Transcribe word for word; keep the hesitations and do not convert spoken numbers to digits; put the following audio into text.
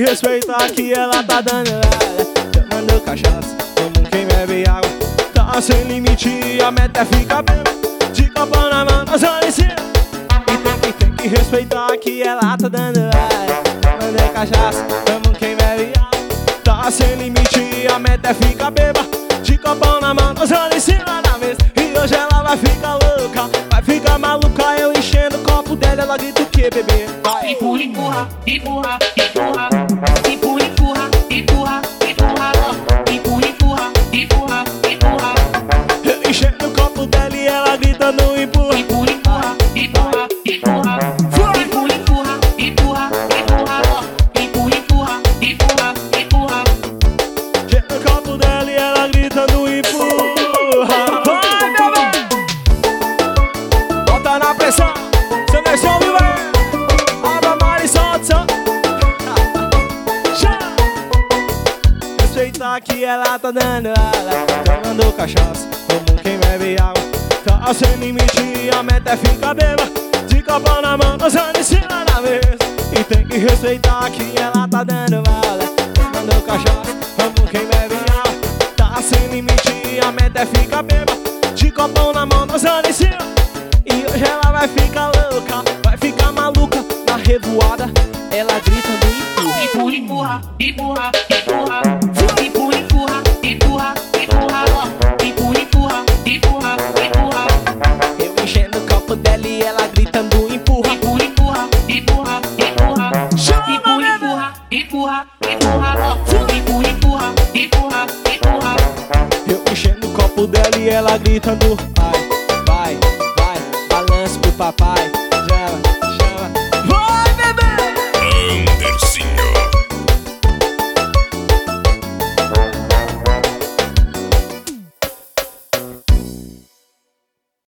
respeitar que ela tá dando ela. Tomando cachaça como quem bebe água. Tá sem limite, a meta é ficar bêbada. De copo na mão, nós olhamos em cima. E tem, e tem que respeitar que ela tá dando ela. Tomando cachaça como quem bebe água. Tá sem limite, a meta é ficar bêbada. De copo na mão, nós olhamos em cima da mesa. E hoje ela vai ficar louca, vai ficar maluca. Eu enchendo o copo dela, ela grita o que, bebê? Vai. Empurra, empurra, empurra, empurra. Empurra, empurra, empurra, empurra. Empurra, empurra, empurra, empurra. Eu enchendo o copo dela e ela grita no empurra. Empurra, empurra, empurra, empurra. Empurra, empurra, empurra, empurra. Empurra, empurra, empurra, empurra. Enchendo o copo dela e ela grita no empurra. Vai, meu bem! Bota na pressão, seu Nelson vive. Abra mar e solta, solta. Respeitar que ela tá dando ela. Tomando cachaça como quem bebe água. Tá sem limite, a meta é ficar bêbada. De copo na mão, nós vamos em cima da mesa. E tem que respeitar que ela tá dando ela. Tomando cachaça como quem bebe água. Tá sem limite, a meta é ficar bêbada. De copo na mão, nós vamos em cima. E hoje ela vai ficar louca, vai ficar maluca. Na revoada, ela grita no empurra. Empurra, empurra, empurra, empurra. Empurra, empurra, empurra, empurra. Empurra, empurra, empurra, empurra. Eu enchendo o copo dela e ela gritando empurra. Empurra, empurra, empurra, empurra. Empurra, empurra, empurra, empurra. Empurra, empurra, empurra, empurra. Eu enchendo o copo dela e ela gritando vai, vai, vai, balança pro papai, gela.